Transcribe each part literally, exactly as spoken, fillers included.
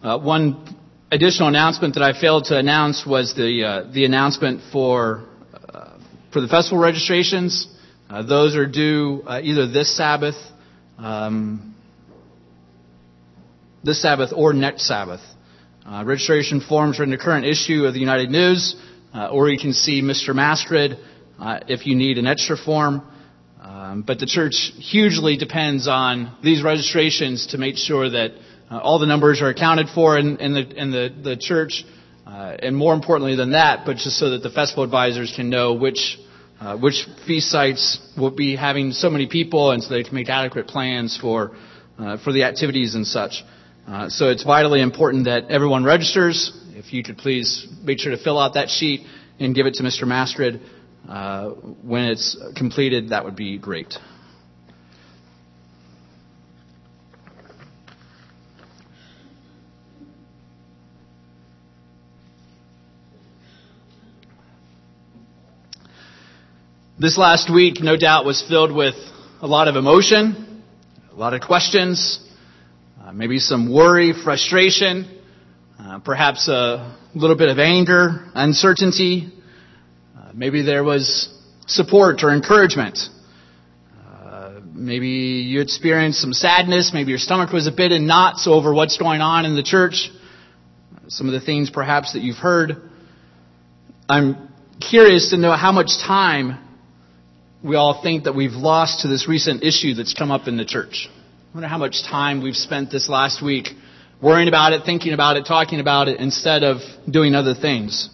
Uh, one additional announcement that I failed to announce was the uh, the announcement for uh, for the festival registrations. Uh, those are due uh, either this Sabbath, um, this Sabbath or next Sabbath. Uh, registration forms are in the current issue of the United News, uh, or you can see Mister Mascred uh, if you need an extra form. Um, but the church hugely depends on these registrations to make sure that uh, all the numbers are accounted for in, in the in the, the church, uh, and more importantly than that, but just so that the festival advisors can know which uh, which feast sites will be having so many people, and so they can make adequate plans for uh, for the activities and such. Uh, so it's vitally important that everyone registers. If you could please make sure to fill out that sheet and give it to Mister Mascred uh, when it's completed, that would be great. This last week, no doubt, was filled with a lot of emotion, a lot of questions, Uh, maybe some worry, frustration, uh, perhaps a little bit of anger, uncertainty. Uh, maybe there was support or encouragement. Uh, maybe you experienced some sadness. Maybe your stomach was a bit in knots over what's going on in the church. Some of the things perhaps that you've heard. I'm curious to know how much time we all think that we've lost to this recent issue that's come up in the church. I wonder how much time we've spent this last week worrying about it, thinking about it, talking about it, instead of doing other things.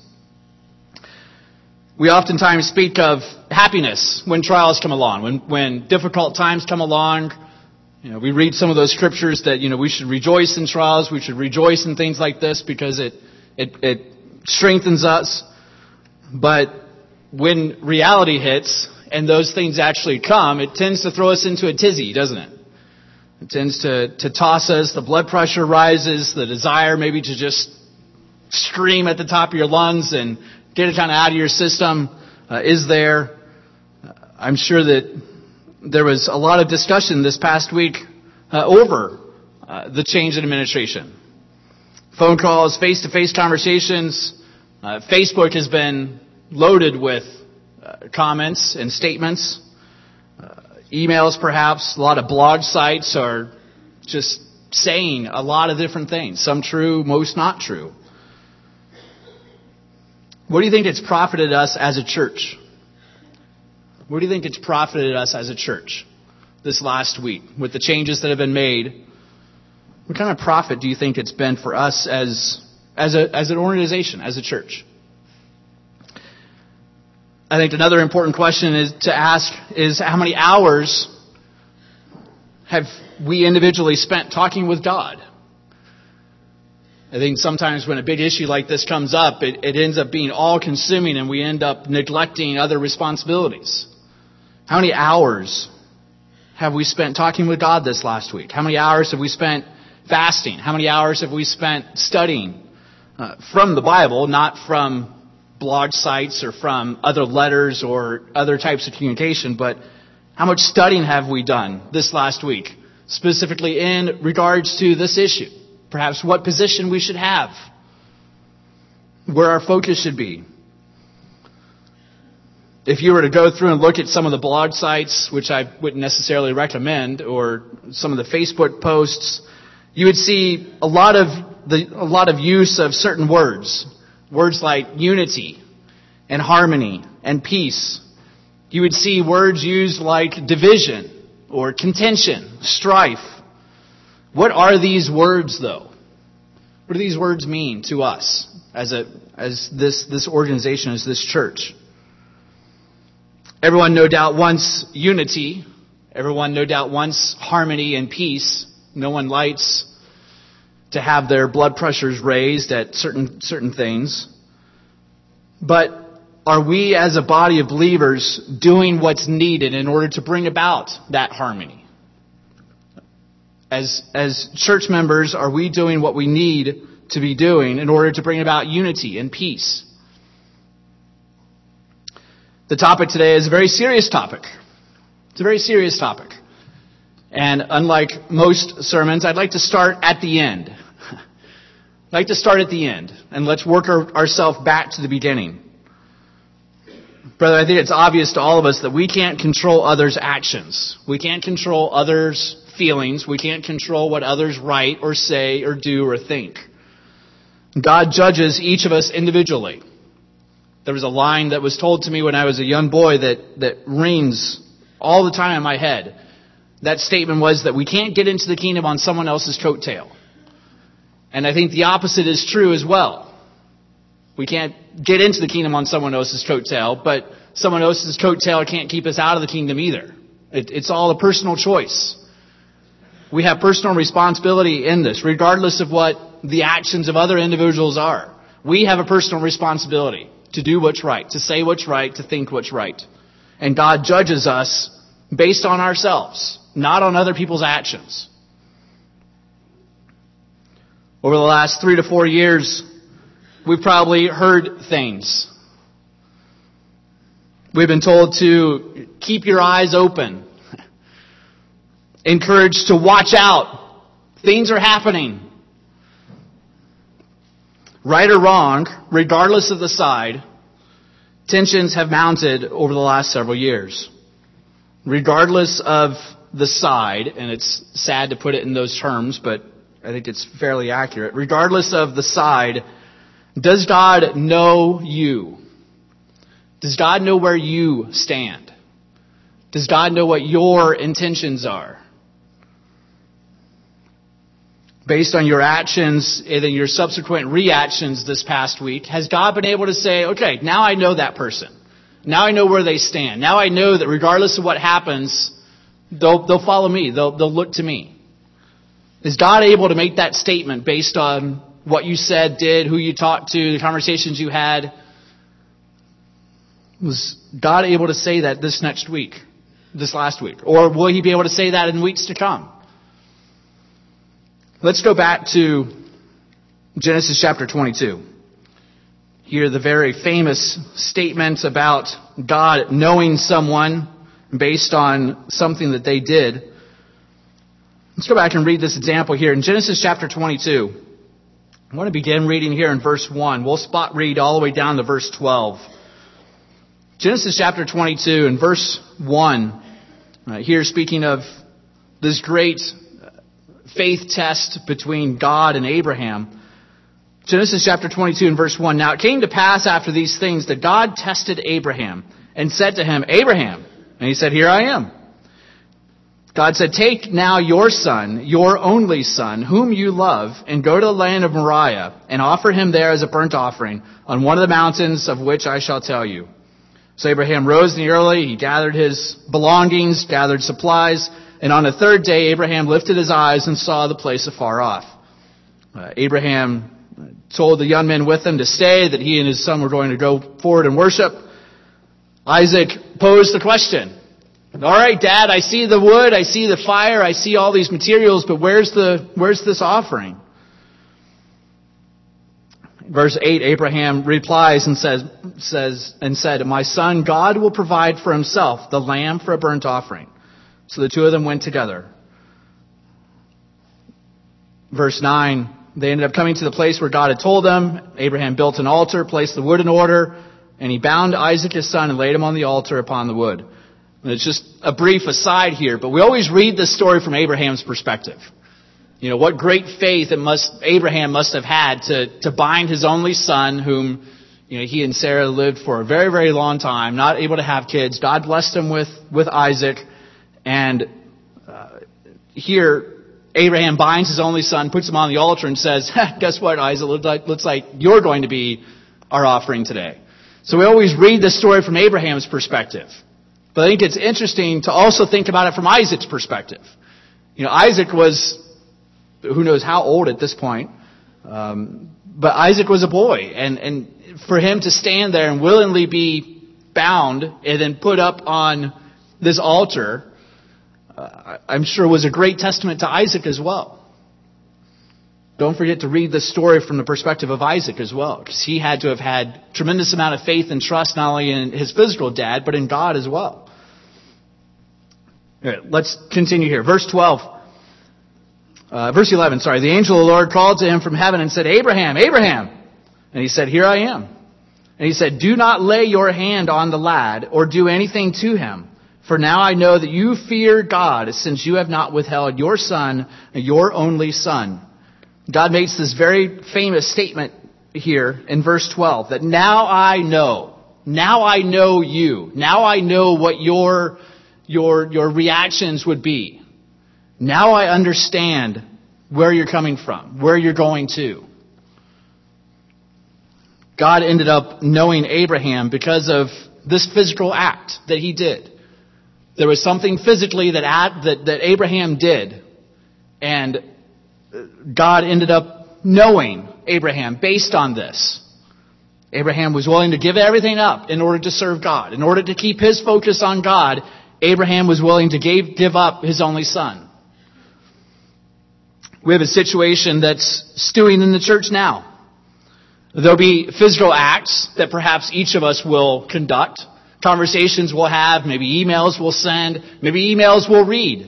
We oftentimes speak of happiness when trials come along, when when difficult times come along. You know, we read some of those scriptures that, you know, we should rejoice in trials, we should rejoice in things like this because it it, it strengthens us. But when reality hits and those things actually come, it tends to throw us into a tizzy, doesn't it? It tends to, to toss us. The blood pressure rises. The desire maybe to just scream at the top of your lungs and get it kind of out of your system uh, is there. Uh, I'm sure that there was a lot of discussion this past week uh, over uh, the change in administration. Phone calls, face-to-face conversations. Uh, Facebook has been loaded with uh, comments and statements. Emails, perhaps. A lot of blog sites are just saying a lot of different things. Some true, most not true. What do you think it's profited us as a church? What do you think it's profited us as a church this last week with the changes that have been made? What kind of profit do you think it's been for us as as a as an organization, as a church? I think another important question is to ask is how many hours have we individually spent talking with God? I think sometimes when a big issue like this comes up, it, it ends up being all-consuming and we end up neglecting other responsibilities. How many hours have we spent talking with God this last week? How many hours have we spent fasting? How many hours have we spent studying uh, from the Bible, not from blog sites or from other letters or other types of communication, but how much studying have we done this last week, specifically in regards to this issue? Perhaps what position we should have, where our focus should be. If you were to go through and look at some of the blog sites, which I wouldn't necessarily recommend, or some of the Facebook posts, you would see a lot of the a lot of use of certain words. Words like unity and harmony and peace. You would see words used like division or contention, strife. What are these words, though? What do these words mean to us as a as this this organization, as this church? Everyone no doubt wants unity. Everyone no doubt wants harmony and peace. No one likes to have their blood pressures raised at certain certain things. But are we as a body of believers doing what's needed in order to bring about that harmony? As as church members, are we doing what we need to be doing in order to bring about unity and peace? The topic today is a very serious topic. It's a very serious topic. And unlike most sermons, I'd like to start at the end. I'd like to start at the end, and let's work our, ourselves back to the beginning. Brother, I think it's obvious to all of us that we can't control others' actions. We can't control others' feelings. We can't control what others write or say or do or think. God judges each of us individually. There was a line that was told to me when I was a young boy that, that rings all the time in my head. That statement was that we can't get into the kingdom on someone else's coattail. And I think the opposite is true as well. We can't get into the kingdom on someone else's coattail, but someone else's coattail can't keep us out of the kingdom either. It, it's all a personal choice. We have personal responsibility in this, regardless of what the actions of other individuals are. We have a personal responsibility to do what's right, to say what's right, to think what's right. And God judges us based on ourselves, not on other people's actions. Over the last three to four years, we've probably heard things. We've been told to keep your eyes open. Encouraged to watch out. Things are happening. Right or wrong, regardless of the side, tensions have mounted over the last several years. Regardless of the side, and it's sad to put it in those terms, but I think it's fairly accurate. Regardless of the side, does God know you? Does God know where you stand? Does God know what your intentions are? Based on your actions and then your subsequent reactions this past week, has God been able to say, okay, now I know that person. Now I know where they stand. Now I know that regardless of what happens, they'll, they'll follow me. They'll, they'll look to me. Is God able to make that statement based on what you said, did, who you talked to, the conversations you had? Was God able to say that this next week, this last week? Or will He be able to say that in weeks to come? Let's go back to Genesis chapter twenty-two. Here, the very famous statement about God knowing someone based on something that they did. Let's go back and read this example here in Genesis chapter twenty-two. I want to begin reading here in verse one. We'll spot read all the way down to verse twelve. Genesis chapter twenty-two and verse one. Uh, here speaking of this great faith test between God and Abraham. Genesis chapter twenty-two and verse one. Now it came to pass after these things that God tested Abraham and said to him, Abraham. And he said, here I am. God said, take now your son, your only son, whom you love, and go to the land of Moriah, and offer him there as a burnt offering on one of the mountains of which I shall tell you. So Abraham rose in the early, he gathered his belongings, gathered supplies, and on the third day Abraham lifted his eyes and saw the place afar off. Uh, Abraham told the young men with him to stay, that he and his son were going to go forward and worship. Isaac posed the question. All right, Dad, I see the wood, I see the fire, I see all these materials, but where's the where's this offering? Verse eight, Abraham replies and says says and said, my son, God will provide for himself the lamb for a burnt offering. So the two of them went together. Verse nine, they ended up coming to the place where God had told them. Abraham built an altar, placed the wood in order, and he bound Isaac his son and laid him on the altar upon the wood. And it's just a brief aside here, but we always read this story from Abraham's perspective. You know, what great faith it must Abraham must have had to, to bind his only son, whom you know he and Sarah lived for a very, very long time, not able to have kids. God blessed him with, with Isaac. And uh, here, Abraham binds his only son, puts him on the altar, and says, guess what, Isaac? Looks like, looks like you're going to be our offering today. So we always read this story from Abraham's perspective. But I think it's interesting to also think about it from Isaac's perspective. You know, Isaac was, who knows how old at this point, um, but Isaac was a boy. And, and for him to stand there and willingly be bound and then put up on this altar, uh, I'm sure was a great testament to Isaac as well. Don't forget to read this story from the perspective of Isaac as well, because he had to have had tremendous amount of faith and trust not only in his physical dad, but in God as well. All right, let's continue here. Verse twelve. Uh, verse eleven, sorry. The angel of the Lord called to him from heaven and said, Abraham, Abraham. And he said, here I am. And he said, do not lay your hand on the lad or do anything to him. For now I know that you fear God, since you have not withheld your son, your only son. God makes this very famous statement here in verse twelve, that now I know, now I know you, now I know what your, your, your reactions would be. Now I understand where you're coming from, where you're going to. God ended up knowing Abraham because of this physical act that he did. There was something physically that, that, that Abraham did, and God ended up knowing Abraham based on this. Abraham was willing to give everything up in order to serve God. In order to keep his focus on God, Abraham was willing to give, give up his only son. We have a situation that's stewing in the church now. There'll be physical acts that perhaps each of us will conduct. Conversations we'll have, maybe emails we'll send, maybe emails we'll read.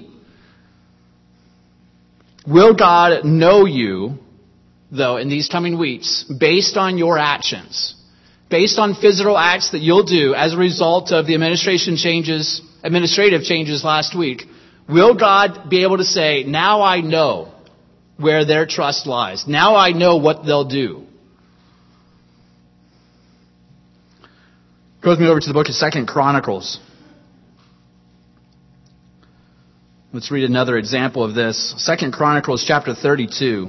Will God know you, though, in these coming weeks, based on your actions? Based on physical acts that you'll do as a result of the administration changes, administrative changes last week? Will God be able to say, now I know where their trust lies. Now I know what they'll do. Go with me over to the book of Second Chronicles. Let's read another example of this. Second Chronicles chapter thirty-two.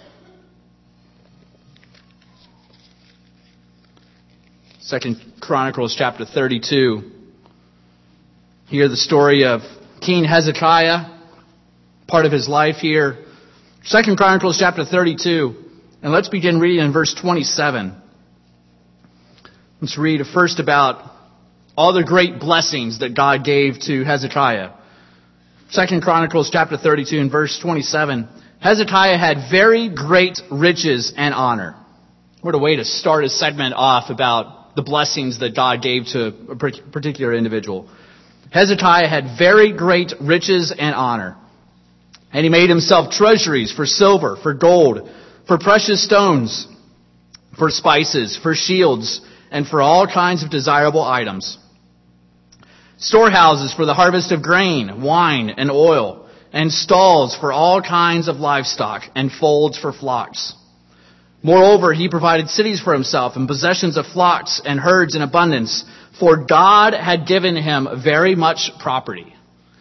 Second Chronicles chapter thirty-two. Hear the story of King Hezekiah, part of his life here. Second Chronicles chapter thirty-two. And let's begin reading in verse twenty-seven. Let's read first about all the great blessings that God gave to Hezekiah. Second Chronicles chapter thirty-two and verse twenty-seven. Hezekiah had very great riches and honor. What a way to start a segment off about the blessings that God gave to a particular individual. Hezekiah had very great riches and honor. And he made himself treasuries for silver, for gold, for precious stones, for spices, for shields, and for all kinds of desirable items. Storehouses for the harvest of grain, wine, and oil, and stalls for all kinds of livestock, and folds for flocks. Moreover, he provided cities for himself, and possessions of flocks and herds in abundance, for God had given him very much property.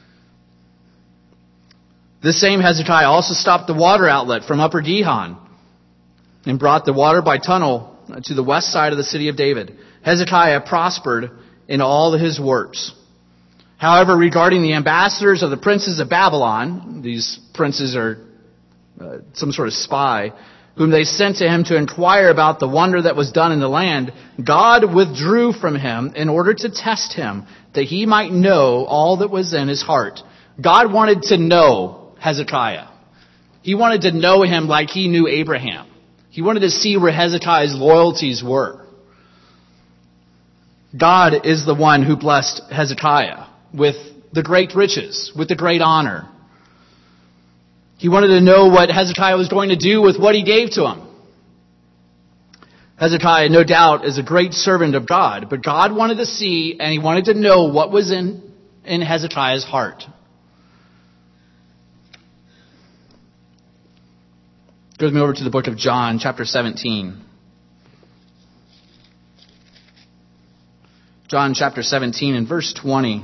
This same Hezekiah also stopped the water outlet from Upper Gihon, and brought the water by tunnel to the west side of the city of David. Hezekiah prospered in all his works. However, regarding the ambassadors of the princes of Babylon, these princes are uh, some sort of spy, whom they sent to him to inquire about the wonder that was done in the land, God withdrew from him in order to test him, that he might know all that was in his heart. God wanted to know Hezekiah. He wanted to know him like he knew Abraham. He wanted to see where Hezekiah's loyalties were. God is the one who blessed Hezekiah with the great riches, with the great honor. He wanted to know what Hezekiah was going to do with what he gave to him. Hezekiah, no doubt, is a great servant of God, but God wanted to see and he wanted to know what was in, in Hezekiah's heart. Go with me over to the book of John, chapter seventeen. John chapter seventeen and verse twenty.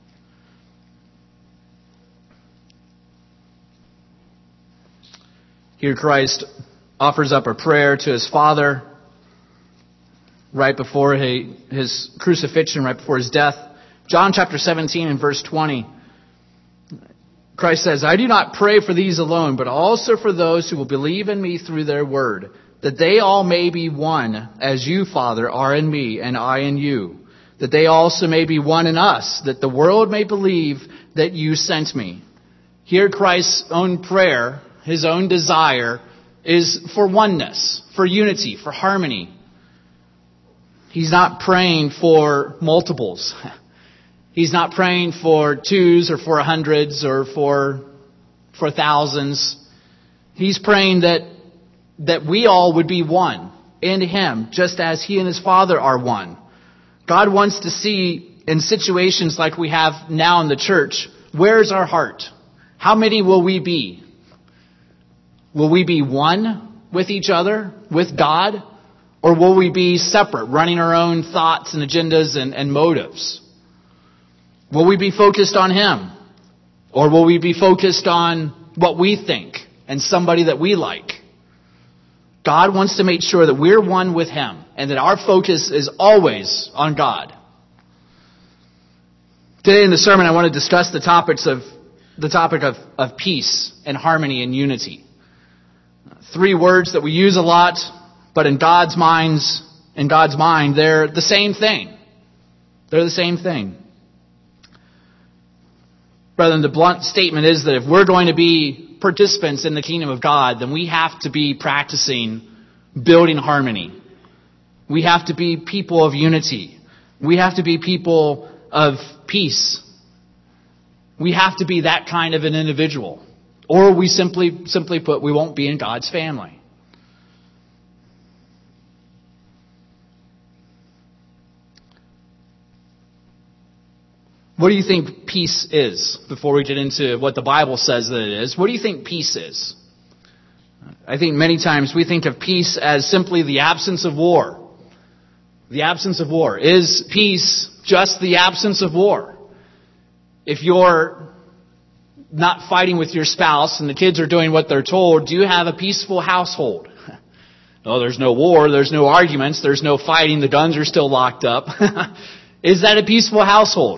Here Christ offers up a prayer to his Father right before his crucifixion, right before his death. John chapter seventeen and verse twenty. Christ says, I do not pray for these alone, but also for those who will believe in me through their word, that they all may be one, as you, Father, are in me, and I in you, that they also may be one in us, that the world may believe that you sent me. Here Christ's own prayer, his own desire, is for oneness, for unity, for harmony. He's not praying for multiples. He's not praying for twos or for hundreds or for, for thousands. He's praying that that we all would be one in Him, just as He and His Father are one. God wants to see in situations like we have now in the church, where's our heart? How many will we be? Will we be one with each other, with God? Or will we be separate, running our own thoughts and agendas and, and motives? Will we be focused on Him? Or will we be focused on what we think and somebody that we like? God wants to make sure that we're one with Him and that our focus is always on God. Today in the sermon, I want to discuss the topics of the topic of, of peace and harmony and unity. Three words that we use a lot, but in God's minds, in God's mind, they're the same thing. They're the same thing. Brethren, the blunt statement is that if we're going to be participants in the kingdom of God, then we have to be practicing building harmony. We have to be people of unity. We have to be people of peace. We have to be that kind of an individual. Or we simply, simply put, we won't be in God's family. What do you think peace is? Before we get into what the Bible says that it is, what do you think peace is? I think many times we think of peace as simply the absence of war. The absence of war. Is peace just the absence of war? If you're not fighting with your spouse and the kids are doing what they're told, do you have a peaceful household? No, there's no war, there's no arguments, there's no fighting, the guns are still locked up. Is that a peaceful household?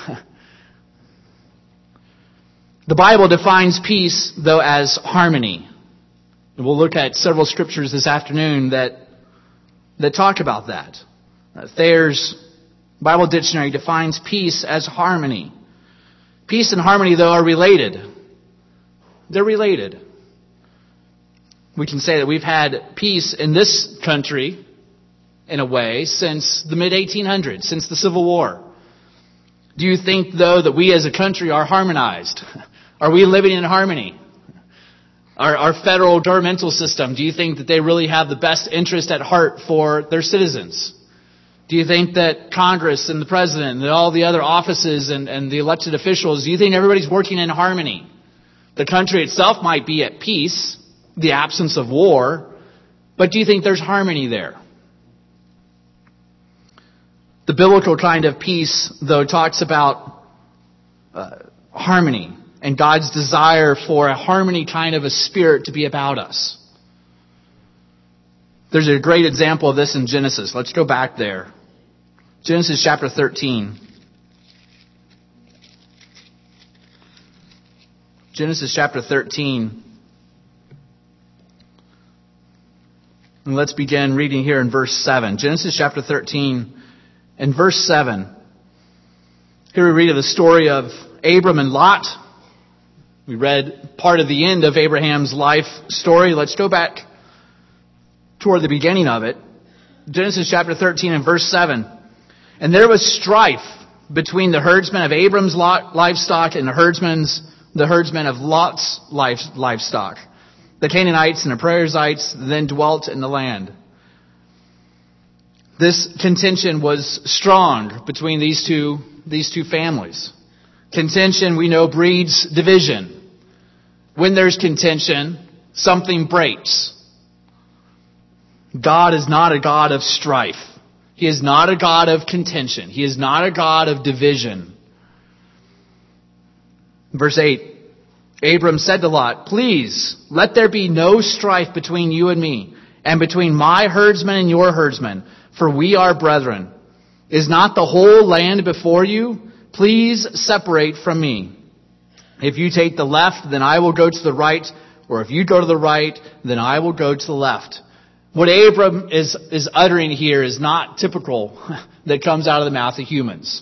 The Bible defines peace, though, as harmony. And we'll look at several scriptures this afternoon that that talk about that. Uh, Thayer's Bible Dictionary defines peace as harmony. Peace and harmony, though, are related. They're related. We can say that we've had peace in this country, in a way, since the mid eighteen hundreds, since the Civil War. Do you think, though, that we as a country are harmonized? Are we living in harmony? Our, our federal governmental system, do you think that they really have the best interest at heart for their citizens? Do you think that Congress and the President and all the other offices and, and the elected officials, do you think everybody's working in harmony? The country itself might be at peace, the absence of war, but do you think there's harmony there? The biblical kind of peace, though, talks about uh, harmony and God's desire for a harmony kind of a spirit to be about us. There's a great example of this in Genesis. Let's go back there. Genesis chapter thirteen. Genesis chapter thirteen. And let's begin reading here in verse seven. Genesis chapter thirteen. In verse seven, here we read of the story of Abram and Lot. We read part of the end of Abraham's life story. Let's go back toward the beginning of it. Genesis chapter thirteen and verse seven. And there was strife between the herdsmen of Abram's livestock and the herdsmen's, the herdsmen of Lot's livestock. The Canaanites and the Perizzites then dwelt in the land. This contention was strong between these two, these two families. Contention, we know, breeds division. When there's contention, something breaks. God is not a God of strife. He is not a God of contention. He is not a God of division. Verse eight, Abram said to Lot, "Please, let there be no strife between you and me, and between my herdsmen and your herdsmen, for we are brethren. Is not the whole land before you? Please separate from me. If you take the left, then I will go to the right, or if you go to the right, then I will go to the left." What Abram is, is uttering here is not typical that comes out of the mouth of humans.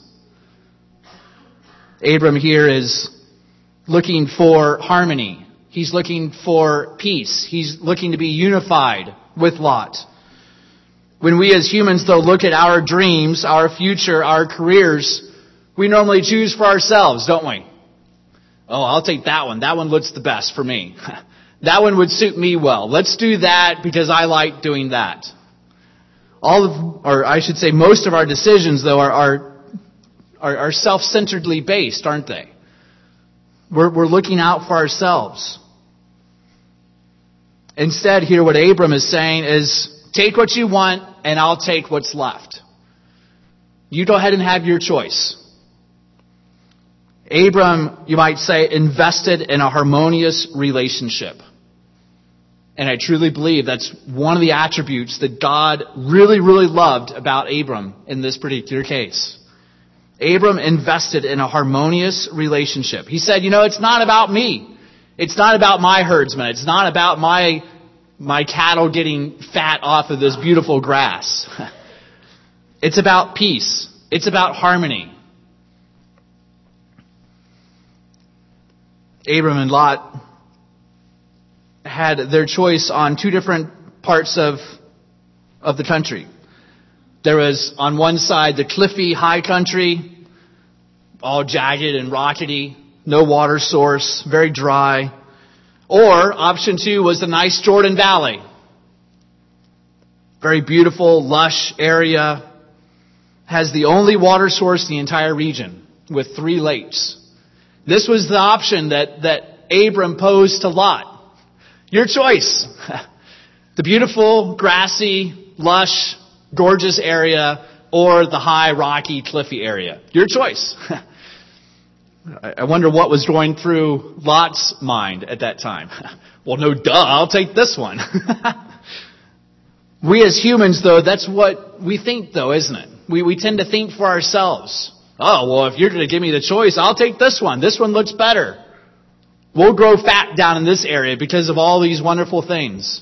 Abram here is looking for harmony. He's looking for peace. He's looking to be unified with Lot. When we as humans, though, look at our dreams, our future, our careers, we normally choose for ourselves, don't we? Oh, I'll take that one. That one looks the best for me. That one would suit me well. Let's do that because I like doing that. All of, or I should say most of our decisions, though, are, are, are, are self-centeredly based, aren't they? We're, we're looking out for ourselves. Instead, here what Abram is saying is, take what you want and I'll take what's left. You go ahead and have your choice. Abram, you might say, invested in a harmonious relationship. And I truly believe that's one of the attributes that God really, really loved about Abram in this particular case. Abram invested in a harmonious relationship. He said, you know, it's not about me. It's not about my herdsmen. It's not about my, my cattle getting fat off of this beautiful grass. It's about peace. It's about harmony. Abram and Lot had their choice on two different parts of, of the country. There was on one side the cliffy high country, all jagged and rockety, no water source, very dry. Or option two was the nice Jordan Valley. Very beautiful, lush area. Has the only water source in the entire region with three lakes. This was the option that, that Abram posed to Lot. Your choice. The beautiful, grassy, lush, gorgeous area or the high, rocky, cliffy area. Your choice. I wonder what was going through Lot's mind at that time. Well, no duh, I'll take this one. We as humans, though, that's what we think, though, isn't it? We, we tend to think for ourselves. Oh, well, if you're going to give me the choice, I'll take this one. This one looks better. We'll grow fat down in this area because of all these wonderful things.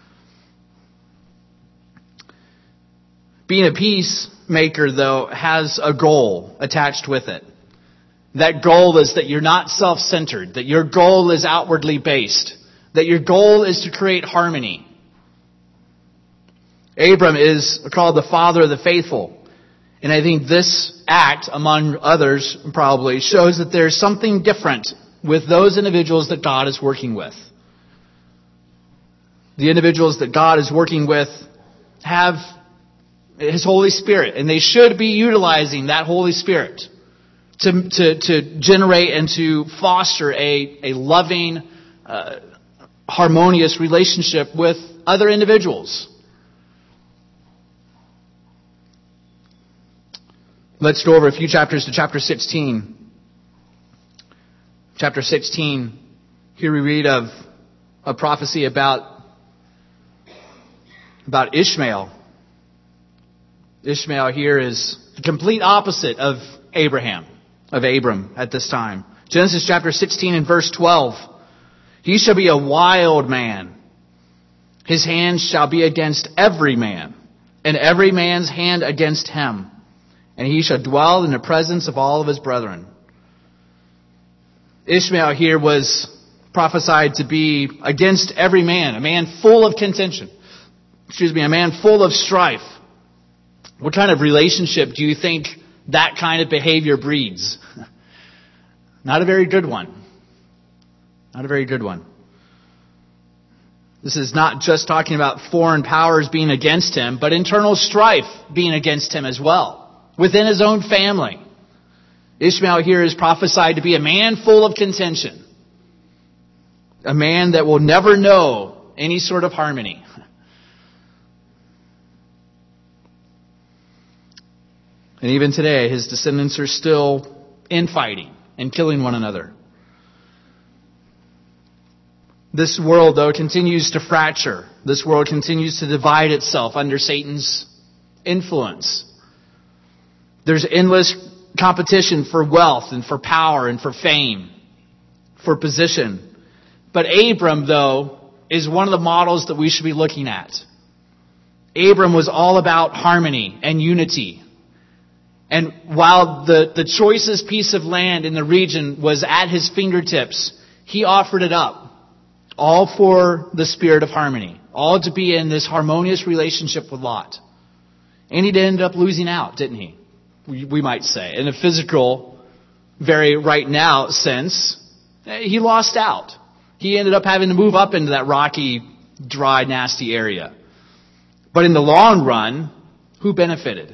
Being a peacemaker, though, has a goal attached with it. That goal is that you're not self-centered, that your goal is outwardly based, that your goal is to create harmony. Abram is called the father of the faithful. And I think this act, among others probably, shows that there's something different with those individuals that God is working with. The individuals that God is working with have His Holy Spirit, and they should be utilizing that Holy Spirit to, to, to generate and to foster a, a loving, uh, harmonious relationship with other individuals. Let's go over a few chapters to chapter sixteen. Chapter sixteen, here we read of a prophecy about, about Ishmael. Ishmael here is the complete opposite of Abraham, of Abram at this time. Genesis chapter sixteen and verse twelve. He shall be a wild man. His hand shall be against every man, and every man's hand against him. And he shall dwell in the presence of all of his brethren. Ishmael here was prophesied to be against every man, a man full of contention. Excuse me, a man full of strife. What kind of relationship do you think that kind of behavior breeds? Not a very good one. Not a very good one. This is not just talking about foreign powers being against him, but internal strife being against him as well. Within his own family. Ishmael here is prophesied to be a man full of contention. A man that will never know any sort of harmony. And even today, his descendants are still infighting and killing one another. This world, though, continues to fracture. This world continues to divide itself under Satan's influence. There's endless competition for wealth and for power and for fame, for position. But Abram, though, is one of the models that we should be looking at. Abram was all about harmony and unity. And while the, the choicest piece of land in the region was at his fingertips, he offered it up. All for the spirit of harmony. All to be in this harmonious relationship with Lot. And he ended up losing out, didn't he? We, we might say. In a physical, very right now sense, he lost out. He ended up having to move up into that rocky, dry, nasty area. But in the long run, who benefited?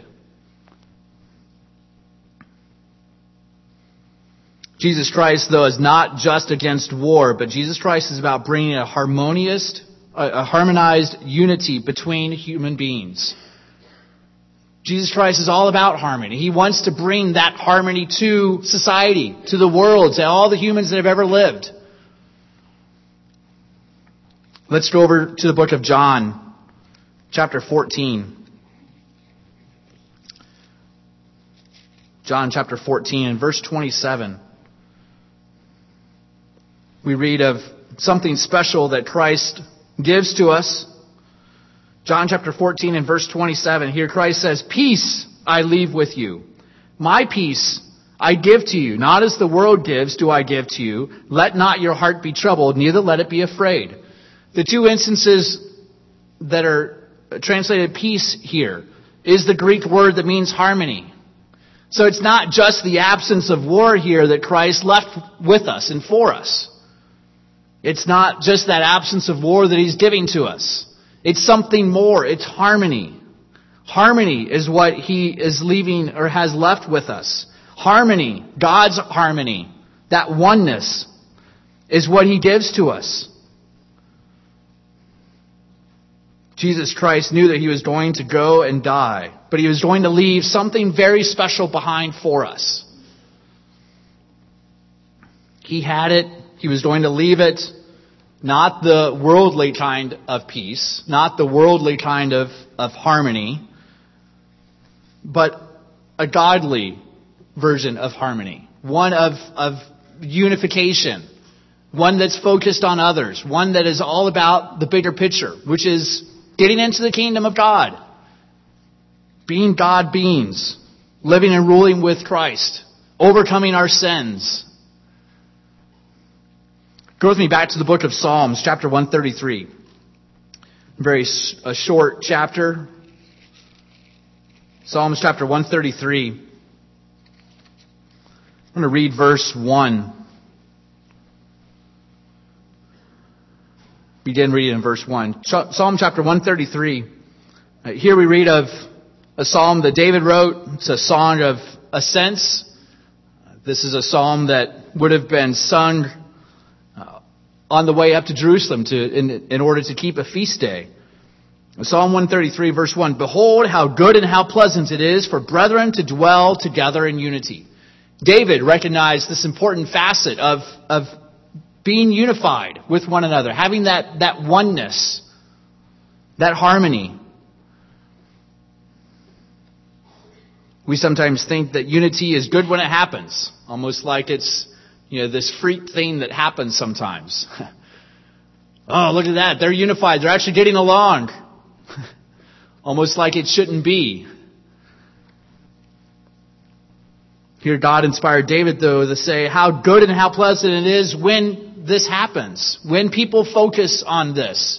Jesus Christ, though, is not just against war, but Jesus Christ is about bringing a harmonious, a harmonized unity between human beings. Jesus Christ is all about harmony. He wants to bring that harmony to society, to the world, to all the humans that have ever lived. Let's go over to the book of John, chapter fourteen. John chapter fourteen and verse twenty-seven. We read of something special that Christ gives to us. John chapter fourteen and verse twenty-seven. Here Christ says, "Peace I leave with you. My peace I give to you. Not as the world gives do I give to you. Let not your heart be troubled, neither let it be afraid." The two instances that are translated peace here is the Greek word that means harmony. So it's not just the absence of war here that Christ left with us and for us. It's not just that absence of war that He's giving to us. It's something more. It's harmony. Harmony is what He is leaving or has left with us. Harmony, God's harmony, that oneness is what He gives to us. Jesus Christ knew that He was going to go and die, but He was going to leave something very special behind for us. He had it. He was going to leave it. Not the worldly kind of peace, not the worldly kind of, of harmony, but a godly version of harmony. One of, of unification. One that's focused on others. One that is all about the bigger picture, which is getting into the kingdom of God. Being God beings. Living and ruling with Christ. Overcoming our sins. Go with me back to the book of Psalms, chapter one thirty-three. Very a short chapter. Psalms chapter one thirty-three. I'm going to read verse one. Begin reading in verse one. Psalm chapter one thirty-three. Here we read of a psalm that David wrote. It's a song of ascents. This is a psalm that would have been sung on the way up to Jerusalem to in, in order to keep a feast day. Psalm one thirty-three verse one. "Behold how good and how pleasant it is for brethren to dwell together in unity." David recognized this important facet of, of being unified with one another, having that, that oneness, that harmony. We sometimes think that unity is good when it happens, almost like it's You know, this freak thing that happens sometimes. Oh, look at that. They're unified. They're actually getting along. Almost like it shouldn't be. Here God inspired David, though, to say how good and how pleasant it is when this happens. When people focus on this.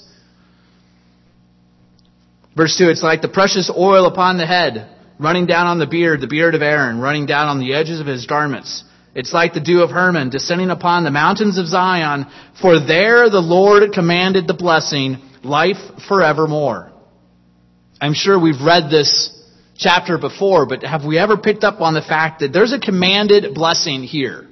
Verse two, "It's like the precious oil upon the head, running down on the beard, the beard of Aaron, running down on the edges of his garments. It's like the dew of Hermon descending upon the mountains of Zion, for there the Lord commanded the blessing, life forevermore." I'm sure we've read this chapter before, but have we ever picked up on the fact that there's a commanded blessing here?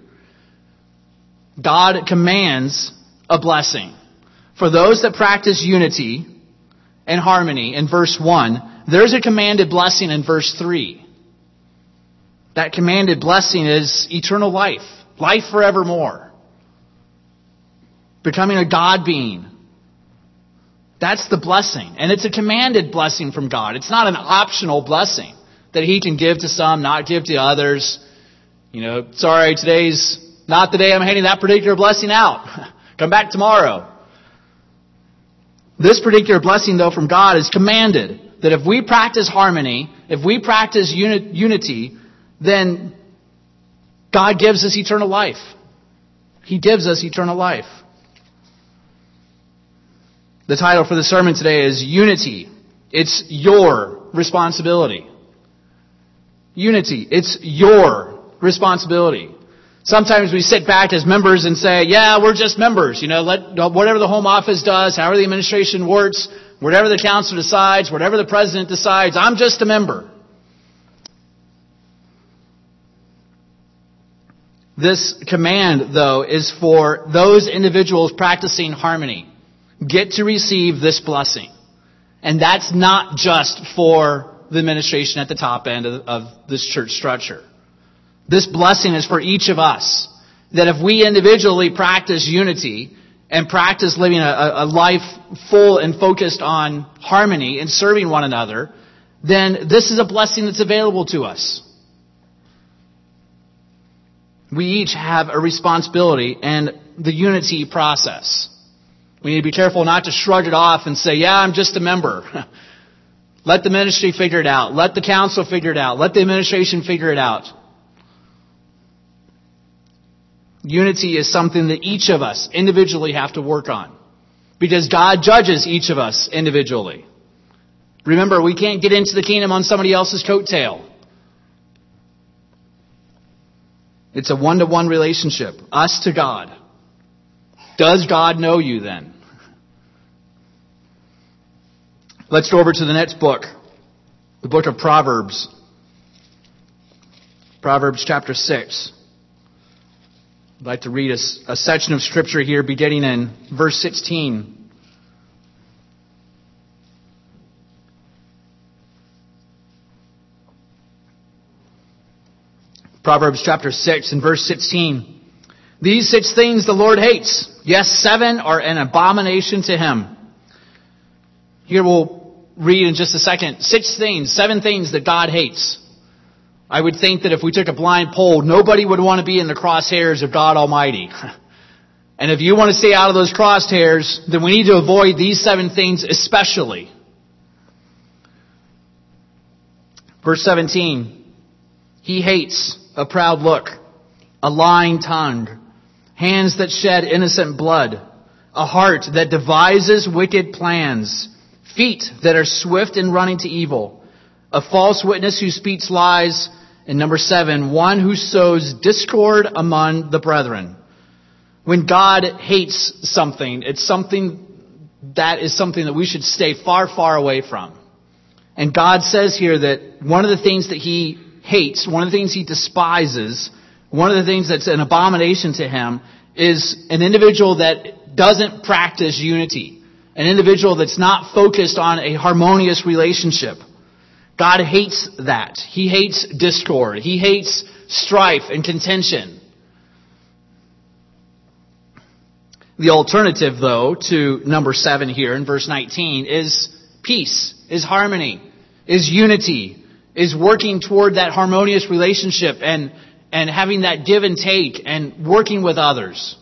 God commands a blessing. For those that practice unity and harmony in verse one, there's a commanded blessing in verse three. That commanded blessing is eternal life. Life forevermore. Becoming a God being. That's the blessing. And it's a commanded blessing from God. It's not an optional blessing that He can give to some, not give to others. You know, sorry, today's not the day I'm handing that particular blessing out. Come back tomorrow. This particular blessing, though, from God is commanded. That if we practice harmony, if we practice uni- unity, then God gives us eternal life. He gives us eternal life. The title for the sermon today is Unity. It's your responsibility. Unity. It's your responsibility. Sometimes we sit back as members and say, yeah, we're just members. You know, let whatever the Home Office does, however the administration works, whatever the council decides, whatever the president decides, I'm just a member. This command, though, is for those individuals practicing harmony. Get to receive this blessing. And that's not just for the administration at the top end of, of this church structure. This blessing is for each of us. That if we individually practice unity and practice living a, a life full and focused on harmony and serving one another, then this is a blessing that's available to us. We each have a responsibility in the unity process. We need to be careful not to shrug it off and say, yeah, I'm just a member. Let the ministry figure it out. Let the council figure it out. Let the administration figure it out. Unity is something that each of us individually have to work on. Because God judges each of us individually. Remember, we can't get into the kingdom on somebody else's coattail. It's a one-to-one relationship. Us to God. Does God know you then? Let's go over to the next book. The book of Proverbs. Proverbs chapter six. I'd like to read a, a section of Scripture here beginning in verse sixteen. Proverbs chapter six and verse sixteen. These six things the Lord hates. Yes, seven are an abomination to Him. Here we'll read in just a second. Six things, seven things that God hates. I would think that if we took a blind poll, nobody would want to be in the crosshairs of God Almighty. And if you want to stay out of those crosshairs, then we need to avoid these seven things especially. Verse seventeen. He hates a proud look, a lying tongue, hands that shed innocent blood, a heart that devises wicked plans, feet that are swift in running to evil, a false witness who speaks lies, and number seven, one who sows discord among the brethren. When God hates something, it's something that is something that we should stay far, far away from. And God says here that one of the things that He hates, one of the things He despises, one of the things that's an abomination to Him is an individual that doesn't practice unity. An individual that's not focused on a harmonious relationship. God hates that. He hates discord. He hates strife and contention. The alternative, though, to number seven here in verse nineteen is peace, is harmony, is unity, is working toward that harmonious relationship and, and having that give and take and working with others.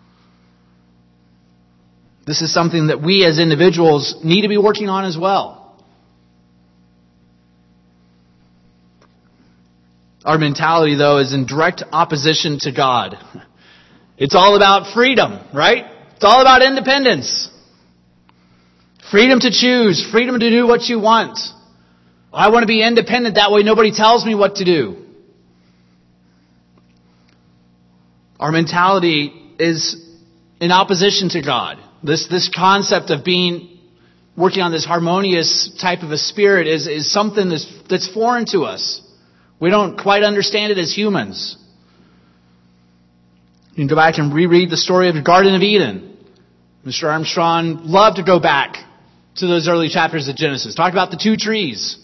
This is something that we as individuals need to be working on as well. Our mentality, though, is in direct opposition to God. It's all about freedom, right? It's all about independence. Freedom to choose. Freedom to do what you want. I want to be independent. That way nobody tells me what to do. Our mentality is in opposition to God. This this concept of being, working on this harmonious type of a spirit is, is something that's, that's foreign to us. We don't quite understand it as humans. You can go back and reread the story of the Garden of Eden. Mister Armstrong loved to go back to those early chapters of Genesis. Talk about the two trees.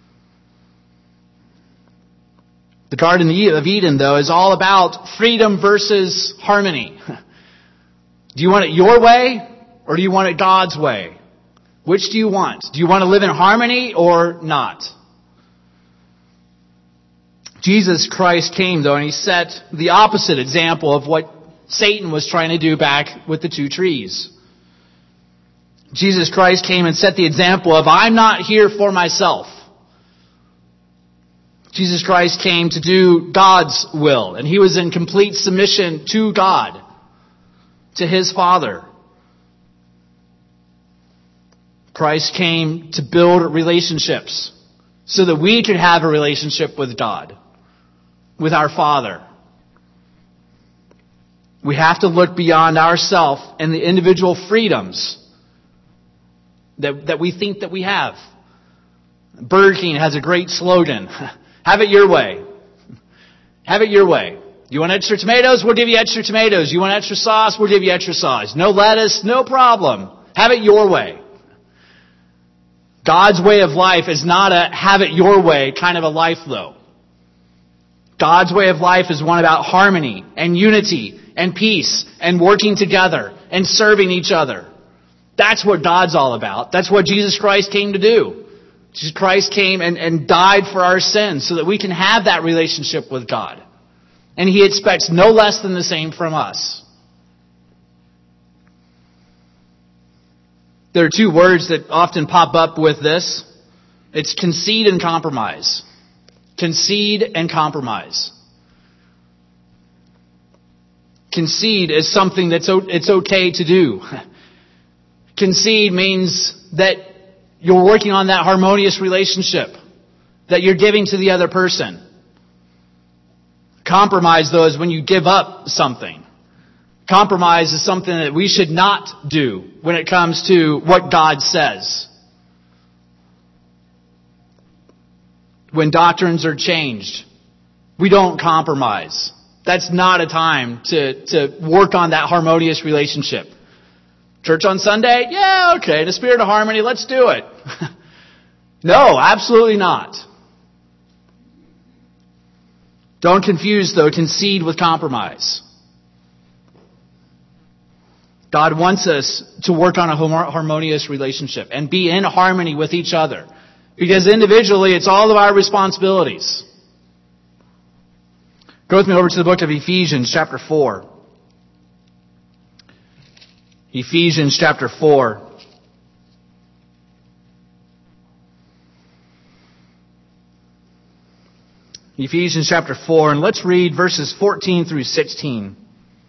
The Garden of Eden, though, is all about freedom versus harmony. Do you want it your way or do you want it God's way? Which do you want? Do you want to live in harmony or not? Jesus Christ came, though, and He set the opposite example of what Satan was trying to do back with the two trees. Jesus Christ came and set the example of, I'm not here for myself. Jesus Christ came to do God's will, and He was in complete submission to God, to His Father. Christ came to build relationships so that we could have a relationship with God, with our Father. We have to look beyond ourselves and the individual freedoms that, that we think that we have. Burger King has a great slogan. Have it your way. Have it your way. You want extra tomatoes? We'll give you extra tomatoes. You want extra sauce? We'll give you extra sauce. No lettuce? No problem. Have it your way. God's way of life is not a have it your way kind of a life, though. God's way of life is one about harmony and unity and peace and working together and serving each other. That's what God's all about. That's what Jesus Christ came to do. Jesus Christ came and, and died for our sins so that we can have that relationship with God. And He expects no less than the same from us. There are two words that often pop up with this. It's concede and compromise. Concede and compromise. Concede is something that's it's okay to do. Concede means that you're working on that harmonious relationship, that you're giving to the other person. Compromise, though, is when you give up something. Compromise is something that we should not do when it comes to what God says. When doctrines are changed, we don't compromise. That's not a time to, to work on that harmonious relationship. Church on Sunday? Yeah, okay. In the spirit of harmony, let's do it. No, absolutely not. Don't confuse, though, concede with compromise. God wants us to work on a harmonious relationship and be in harmony with each other. Because individually, it's all of our responsibilities. Go with me over to the book of Ephesians, chapter four. Ephesians, chapter four. Ephesians, chapter four, and let's read verses fourteen through sixteen.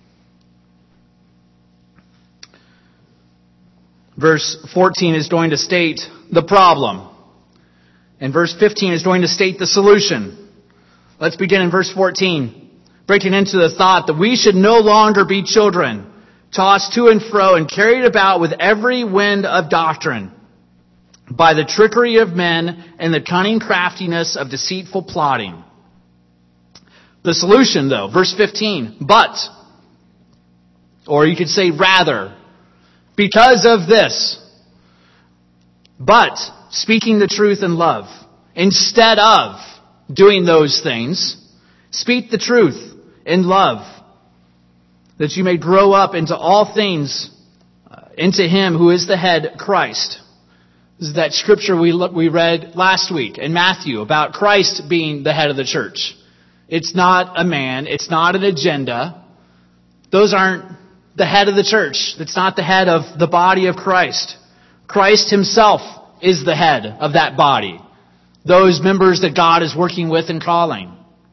Verse fourteen is going to state the problem. And verse fifteen is going to state the solution. Let's begin in verse fourteen. Breaking into the thought that we should no longer be children, tossed to and fro and carried about with every wind of doctrine, by the trickery of men and the cunning craftiness of deceitful plotting. The solution, though, verse fifteen, but, or you could say rather, because of this, but speaking the truth in love, instead of doing those things, speak the truth in love, that you may grow up into all things, uh, into Him who is the head, Christ. This is that scripture we we read last week in Matthew about Christ being the head of the church. It's not a man. It's not an agenda. Those aren't the head of the church. It's not the head of the body of Christ. Christ Himself is the head of that body. Those members that God is working with and calling.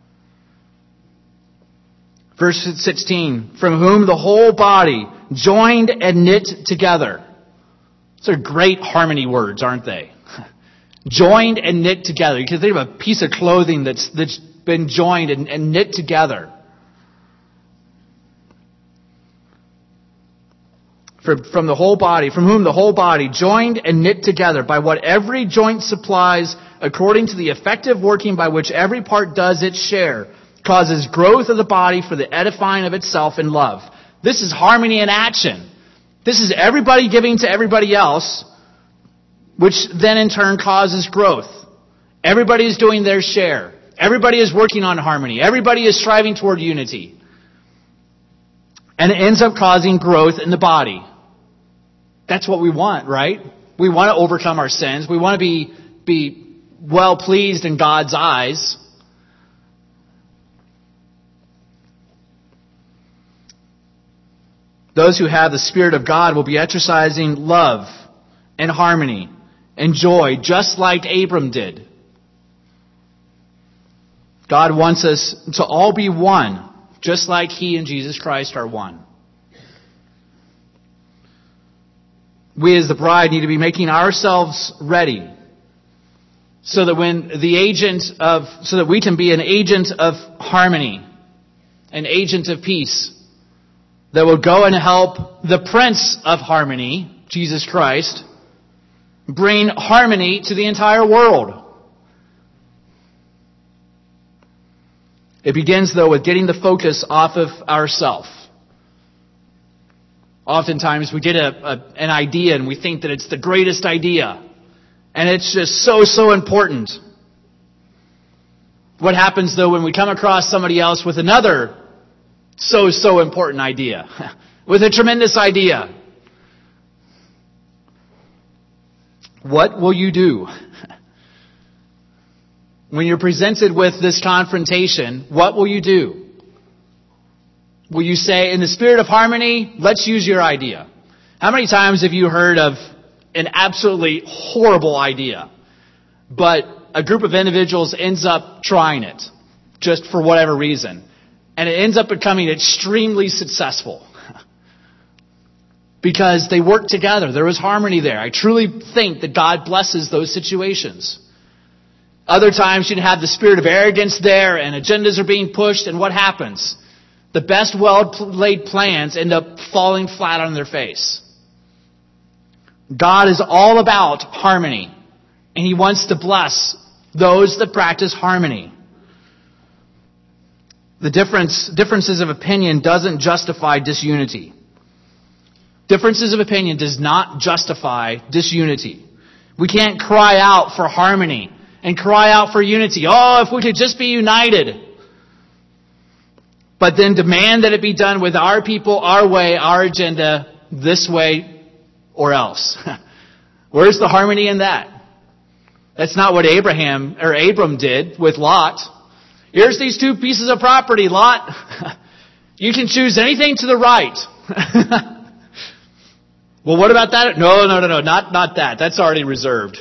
Verse sixteen, from whom the whole body, joined and knit together. Those are great harmony words, aren't they? Joined and knit together. You can think of a piece of clothing that's that's been joined and, and knit together. From, from the whole body, from whom the whole body, joined and knit together by what every joint supplies, according to the effective working by which every part does its share, causes growth of the body for the edifying of itself in love. This is harmony in action. This is everybody giving to everybody else, which then in turn causes growth. Everybody is doing their share. Everybody is working on harmony. Everybody is striving toward unity. And it ends up causing growth in the body. That's what we want, right? We want to overcome our sins. We want to be, be well pleased in God's eyes. Those who have the Spirit of God will be exercising love and harmony and joy, just like Abram did. God wants us to all be one, just like He and Jesus Christ are one. We as the bride need to be making ourselves ready so that when the agent of, so that we can be an agent of harmony, an agent of peace, that will go and help the Prince of Harmony, Jesus Christ, bring harmony to the entire world. It begins, though, with getting the focus off of ourselves. Oftentimes we get a, a, an idea and we think that it's the greatest idea. And it's just so, so important. What happens, though, when we come across somebody else with another so, so important idea? With a tremendous idea. What will you do? When you're presented with this confrontation, what will you do? Will you say, in the spirit of harmony, let's use your idea? How many times have you heard of an absolutely horrible idea, but a group of individuals ends up trying it, just for whatever reason, and it ends up becoming extremely successful? Because they worked together. There was harmony there. I truly think that God blesses those situations. Other times you'd have the spirit of arrogance there, and agendas are being pushed, and what happens? The best well-laid plans end up falling flat on their face. God is all about harmony, and He wants to bless those that practice harmony. The difference, differences of opinion doesn't justify disunity. Differences of opinion does not justify disunity. We can't cry out for harmony and cry out for unity. Oh, if we could just be united. But then demand that it be done with our people, our way, our agenda, this way or else. Where's the harmony in that? That's not what Abraham or Abram did with Lot. Here's these two pieces of property, Lot. You can choose anything to the right. Well, what about that? No, no, no, no, not, not that. That's already reserved.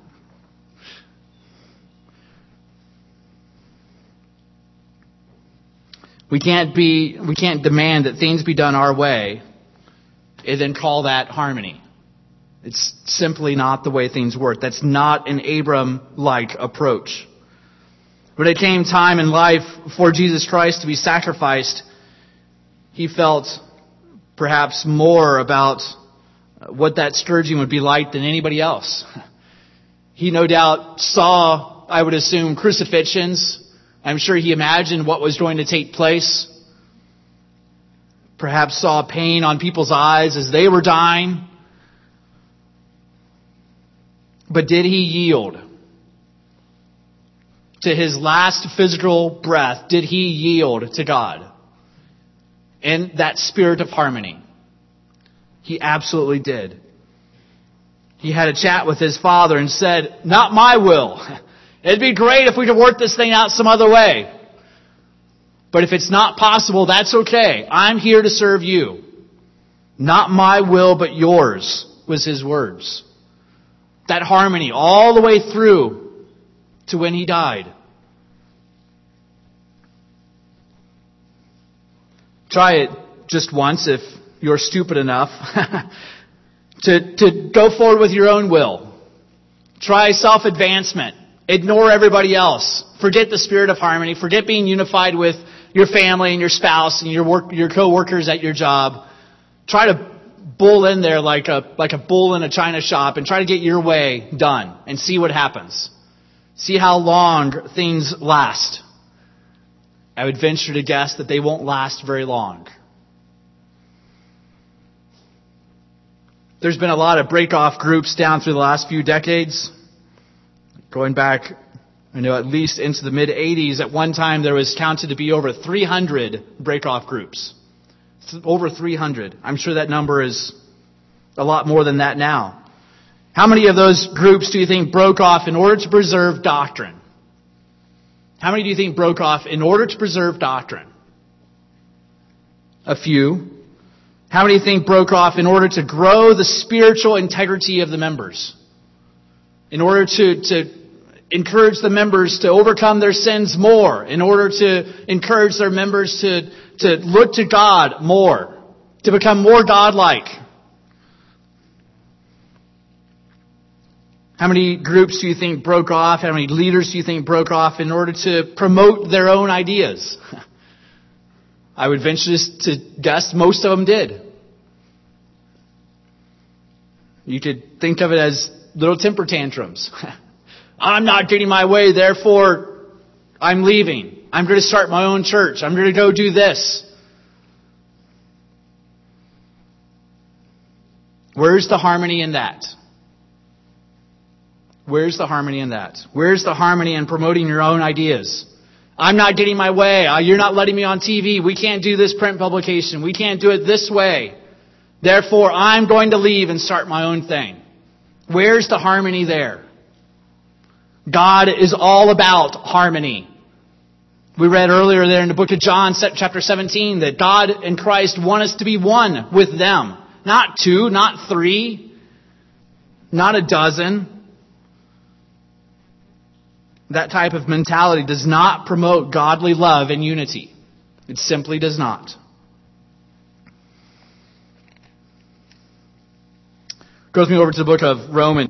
We can't be, we can't demand that things be done our way and then call that harmony. It's simply not the way things work. That's not an Abram-like approach. When it came time in life for Jesus Christ to be sacrificed, He felt perhaps more about what that scourging would be like than anybody else. He no doubt saw, I would assume, crucifixions. I'm sure he imagined what was going to take place. Perhaps saw pain on people's eyes as they were dying. But did he yield? To his last physical breath, did he yield to God? In that spirit of harmony? He absolutely did. He had a chat with his Father and said, "Not my will. It'd be great if we could work this thing out some other way. But if it's not possible, that's okay. I'm here to serve you. Not my will, but yours," was his words. That harmony all the way through to when he died. Try it just once if you're stupid enough to, to go forward with your own will. Try self-advancement. Ignore everybody else. Forget the spirit of harmony. Forget being unified with your family and your spouse and your work, your co-workers at your job. Try to bull in there like a like a bull in a china shop and try to get your way done and see what happens. See how long things last. I would venture to guess that they won't last very long. There's been a lot of break-off groups down through the last few decades. Going back, I know, at least into the mid-eighties, at one time there was counted to be over three hundred break-off groups. Over three hundred. I'm sure that number is a lot more than that now. How many of those groups do you think broke off in order to preserve doctrine? How many do you think broke off in order to preserve doctrine? A few. How many do you think broke off in order to grow the spiritual integrity of the members? In order to, to encourage the members to overcome their sins more. In order to encourage their members to, to look to God more. To become more God-like. How many groups do you think broke off? How many leaders do you think broke off in order to promote their own ideas? I would venture to guess most of them did. You could think of it as little temper tantrums. I'm not getting my way, therefore I'm leaving. I'm going to start my own church. I'm going to go do this. Where's the harmony in that? Where's the harmony in that? Where's the harmony in promoting your own ideas? I'm not getting my way. You're not letting me on T V. We can't do this print publication. We can't do it this way. Therefore, I'm going to leave and start my own thing. Where's the harmony there? God is all about harmony. We read earlier there in the book of John, chapter seventeen, that God and Christ want us to be one with them. Not two, not three, not a dozen. That type of mentality does not promote godly love and unity. It simply does not. Goes me over to the book of Romans.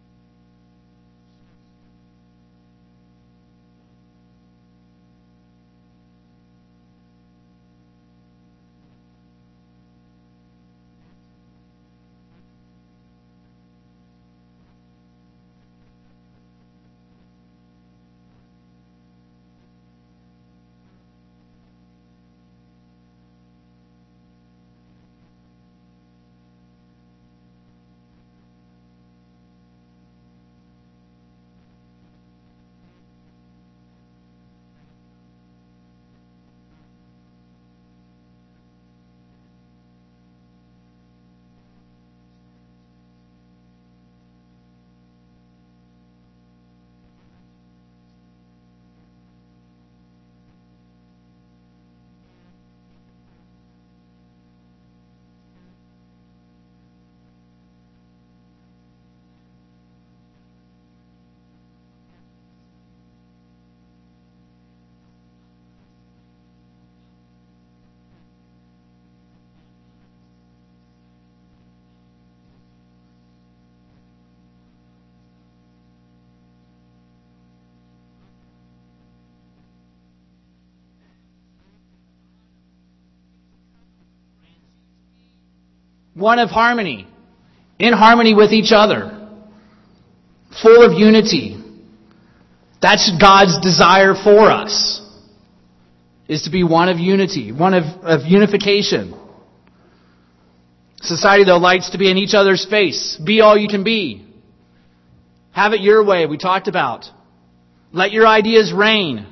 One of harmony, in harmony with each other, full of unity. That's God's desire for us, is to be one of unity, one of, of unification. Society, though, likes to be in each other's face. Be all you can be. Have it your way, we talked about. Let your ideas reign.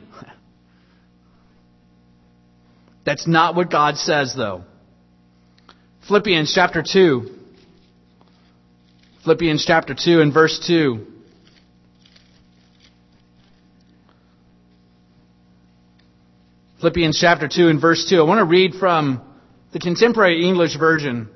That's not what God says, though. Philippians chapter two. Philippians chapter two and verse two. Philippians chapter two and verse two. I want to read from the Contemporary English Version.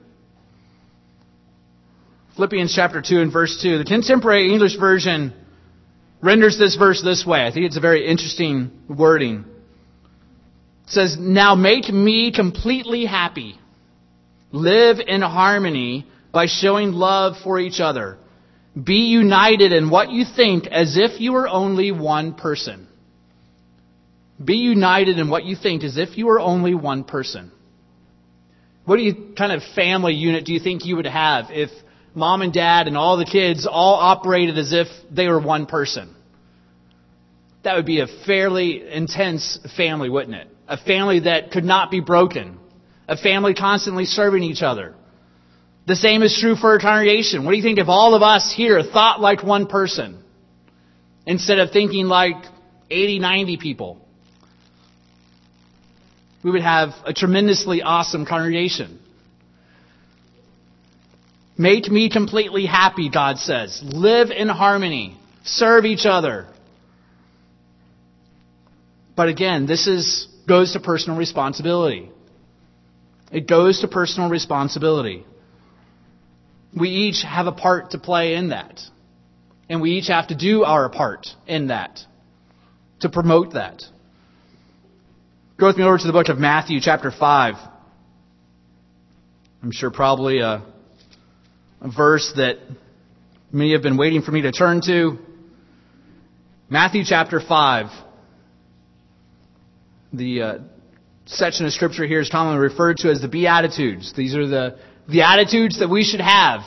Philippians chapter two and verse two. The Contemporary English Version renders this verse this way. I think it's a very interesting wording. It says, "Now make me completely happy. Live in harmony by showing love for each other. Be united in what you think as if you were only one person." Be united in what you think as if you were only one person. What do you, kind of family unit do you think you would have if mom and dad and all the kids all operated as if they were one person? That would be a fairly intense family, wouldn't it? A family that could not be broken. A family constantly serving each other. The same is true for a congregation. What do you think if all of us here thought like one person instead of thinking like eighty, ninety people? We would have a tremendously awesome congregation. Make me completely happy, God says. Live in harmony. Serve each other. But again, this is goes to personal responsibility. It goes to personal responsibility. We each have a part to play in that. And we each have to do our part in that. To promote that. Go with me over to the book of Matthew chapter five. I'm sure probably a, a verse that many have been waiting for me to turn to. Matthew chapter five. The uh, section of Scripture here is commonly referred to as the Beatitudes. These are the, the attitudes that we should have.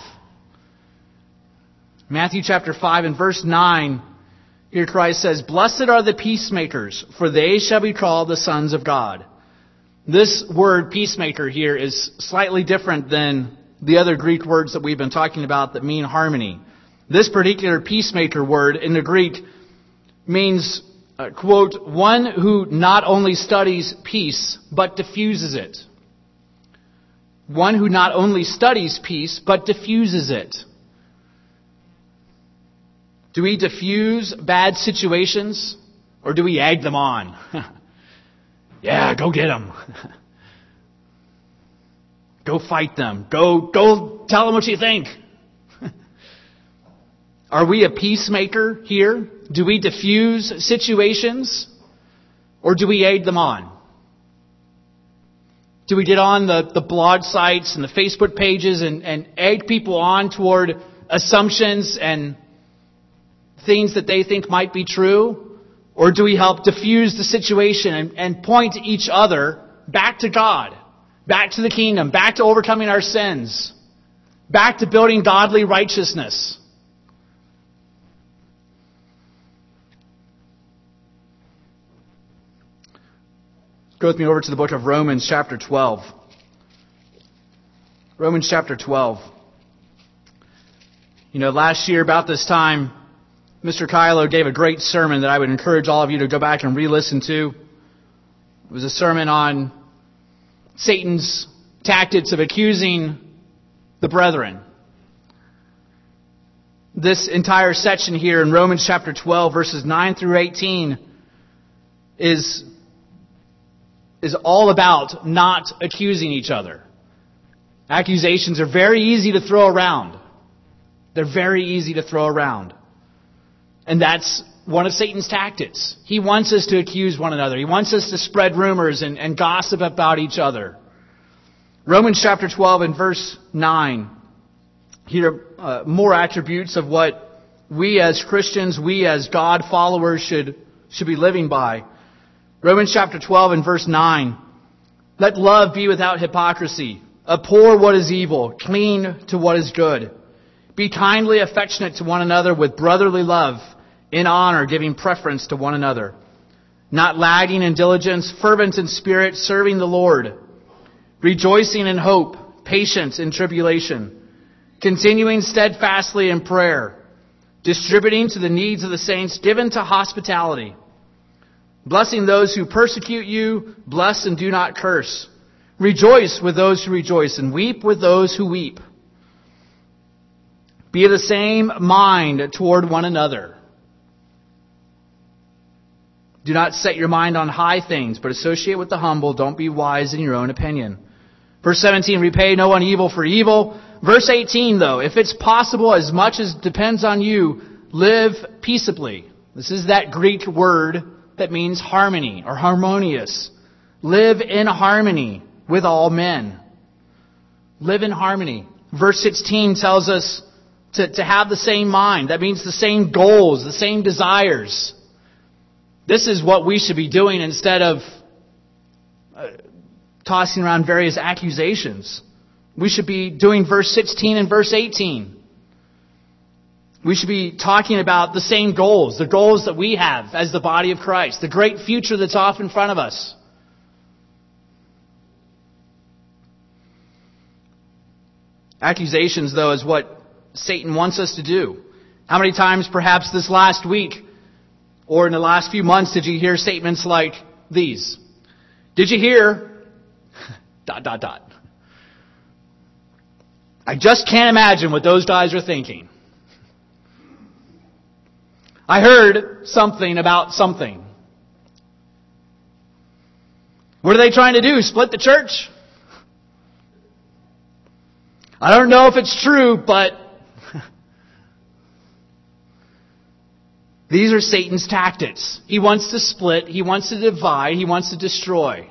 Matthew chapter five and verse nine, here Christ says, "Blessed are the peacemakers, for they shall be called the sons of God." This word peacemaker here is slightly different than the other Greek words that we've been talking about that mean harmony. This particular peacemaker word in the Greek means, uh, quote, "one who not only studies peace, but diffuses it." One who not only studies peace, but diffuses it. Do we diffuse bad situations, or do we egg them on? Yeah, go get them. Go fight them. Go, go tell them what you think. Are we a peacemaker here? Do we diffuse situations, or do we egg them on? Do we get on the, the blog sites and the Facebook pages and, and egg people on toward assumptions and things that they think might be true? Or do we help diffuse the situation and, and point each other back to God, back to the kingdom, back to overcoming our sins, back to building godly righteousness? Go with me over to the book of Romans chapter twelve. Romans chapter twelve. You know, last year about this time, Mister Kylo gave a great sermon that I would encourage all of you to go back and re-listen to. It was a sermon on Satan's tactics of accusing the brethren. This entire section here in Romans chapter twelve, verses nine through eighteen, is, is all about not accusing each other. Accusations are very easy to throw around. They're very easy to throw around. And that's one of Satan's tactics. He wants us to accuse one another. He wants us to spread rumors and, and gossip about each other. Romans chapter twelve and verse nine. Here are uh, more attributes of what we as Christians, we as God followers should, should be living by. Romans chapter twelve and verse nine. "Let love be without hypocrisy. Abhor what is evil. Cling to what is good. Be kindly affectionate to one another with brotherly love, in honor, giving preference to one another. Not lagging in diligence, fervent in spirit, serving the Lord. Rejoicing in hope, patient in tribulation. Continuing steadfastly in prayer. Distributing to the needs of the saints, given to hospitality. Blessing those who persecute you, bless and do not curse. Rejoice with those who rejoice, and weep with those who weep. Be of the same mind toward one another. Do not set your mind on high things, but associate with the humble. Don't be wise in your own opinion." Verse seventeen, "Repay no one evil for evil." Verse eighteen, though, "If it's possible, as much as depends on you, live peaceably." This is that Greek word that means harmony or harmonious. Live in harmony with all men. Live in harmony. Verse sixteen tells us To, to have the same mind. That means the same goals, the same desires. This is what we should be doing instead of uh, tossing around various accusations. We should be doing verse sixteen and verse eighteen. We should be talking about the same goals, the goals that we have as the body of Christ, the great future that's off in front of us. Accusations, though, is what Satan wants us to do. How many times perhaps this last week or in the last few months did you hear statements like these? Did you hear dot, dot, dot. I just can't imagine what those guys are thinking. I heard something about something. What are they trying to do? Split the church? I don't know if it's true, but these are Satan's tactics. He wants to split. He wants to divide. He wants to destroy.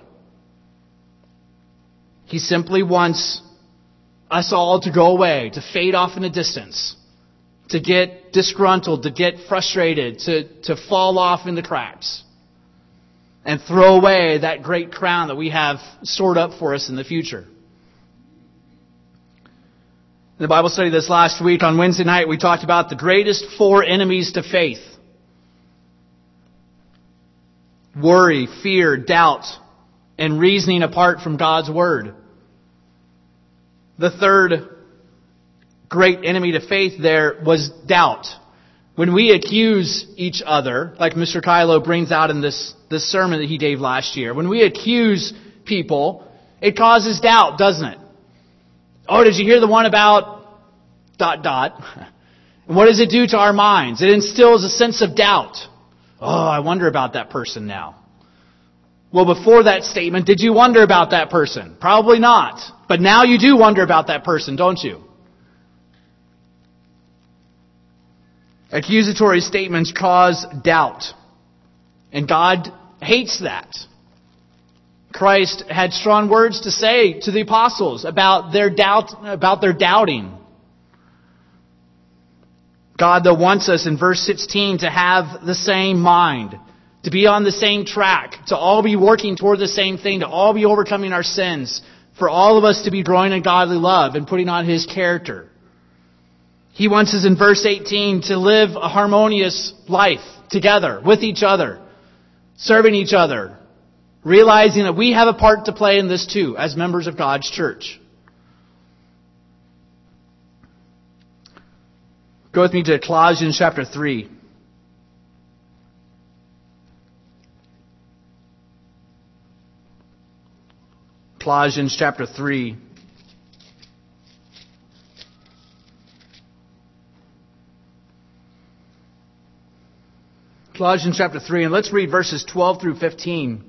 He simply wants us all to go away, to fade off in the distance, to get disgruntled, to get frustrated, to, to fall off in the cracks. and throw away that great crown that we have stored up for us in the future. In the Bible study this last week on Wednesday night, we talked about the greatest four enemies to faith. Worry, fear, doubt, and reasoning apart from God's Word. The third great enemy to faith there was doubt. When we accuse each other, like Mister Kylo brings out in this, this sermon that he gave last year, when we accuse people, it causes doubt, doesn't it? Oh, did you hear the one about dot dot? And what does it do to our minds? It instills a sense of doubt. Oh, I wonder about that person now. Well, before that statement, did you wonder about that person? Probably not. But now you do wonder about that person, don't you? Accusatory statements cause doubt. And God hates that. Christ had strong words to say to the apostles about their doubt, about their doubting. God, though, wants us in verse sixteen to have the same mind, to be on the same track, to all be working toward the same thing, to all be overcoming our sins, for all of us to be growing in godly love and putting on His character. He wants us in verse eighteen to live a harmonious life together with each other, serving each other, realizing that we have a part to play in this too as members of God's church. Go with me to Colossians chapter three. Colossians chapter three. Colossians chapter three, and let's read verses twelve through fifteen.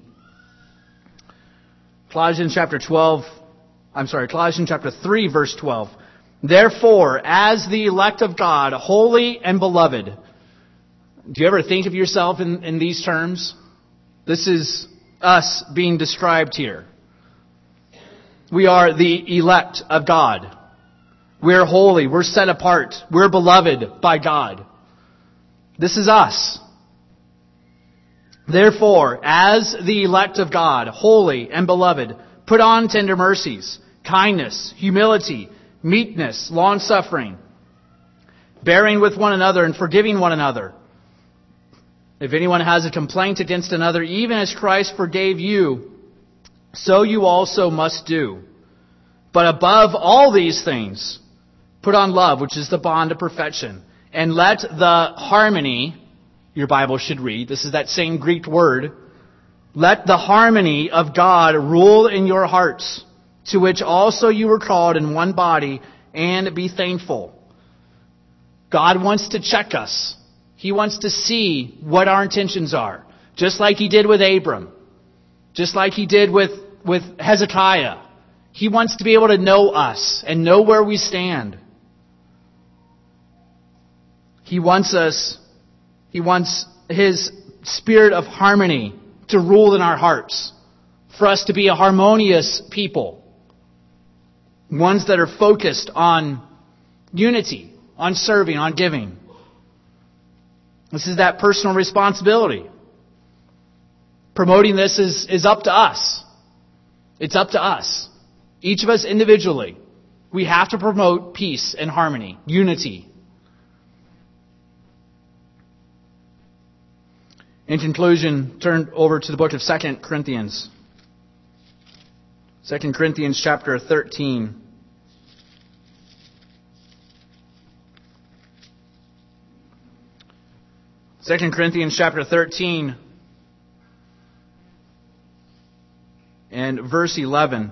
Colossians chapter twelve, I'm sorry, Colossians chapter three, verse twelve. Therefore, as the elect of God, holy and beloved. Do you ever think of yourself in, in these terms? This is us being described here. We are the elect of God. We're holy. We're set apart. We're beloved by God. This is us. Therefore, as the elect of God, holy and beloved, put on tender mercies, kindness, humility, meekness, long-suffering, bearing with one another and forgiving one another. If anyone has a complaint against another, even as Christ forgave you, so you also must do. But above all these things, put on love, which is the bond of perfection. And let the harmony, your Bible should read, this is that same Greek word, let the harmony of God rule in your hearts, to which also you were called in one body, and be thankful. God wants to check us. He wants to see what our intentions are. Just like He did with Abram. Just like He did with, with Hezekiah. He wants to be able to know us and know where we stand. He wants us, He wants His spirit of harmony to rule in our hearts. For us to be a harmonious people. Ones that are focused on unity, on serving, on giving. This is that personal responsibility. Promoting this is, is up to us. It's up to us. Each of us individually. We have to promote peace and harmony, unity. In conclusion, turn over to the book of Second Corinthians. Second Corinthians chapter thirteen. Second Corinthians chapter thirteen and verse eleven.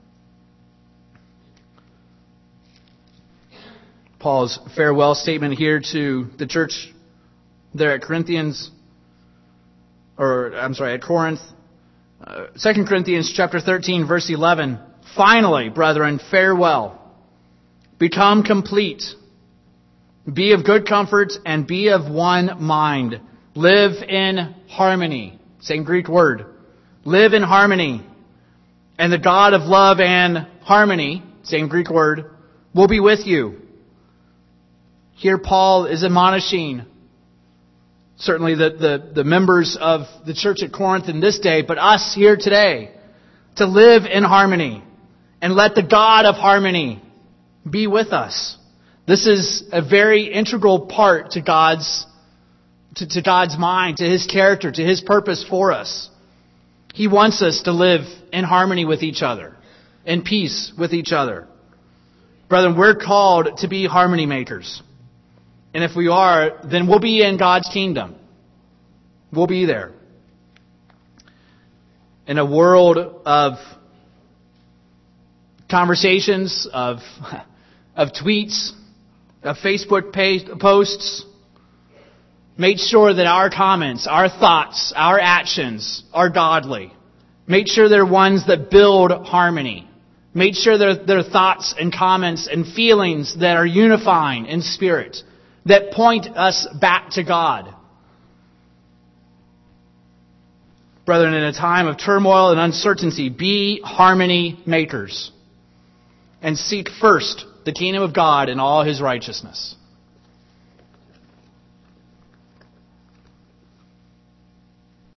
Paul's farewell statement here to the church there at Corinthians, or I'm sorry, at Corinth. Uh, Second Corinthians chapter thirteen, verse eleven. Finally, brethren, farewell. Become complete. Be of good comfort and be of one mind. Live in harmony. Same Greek word. Live in harmony. And the God of love and harmony, same Greek word, will be with you. Here Paul is admonishing Certainly the, the, the members of the church at Corinth in this day, but us here today, to live in harmony and let the God of harmony be with us. This is a very integral part to God's, to, to God's mind, to His character, to His purpose for us. He wants us to live in harmony with each other, in peace with each other. Brethren, we're called to be harmony makers. And if we are, then we'll be in God's kingdom. We'll be there. In a world of conversations, of, of tweets, of Facebook page, posts, make sure that our comments, our thoughts, our actions are godly. Make sure they're ones that build harmony. Make sure they're, they're thoughts and comments and feelings that are unifying in spirit, that point us back to God. Brethren, in a time of turmoil and uncertainty, be harmony makers and seek first the kingdom of God and all His righteousness.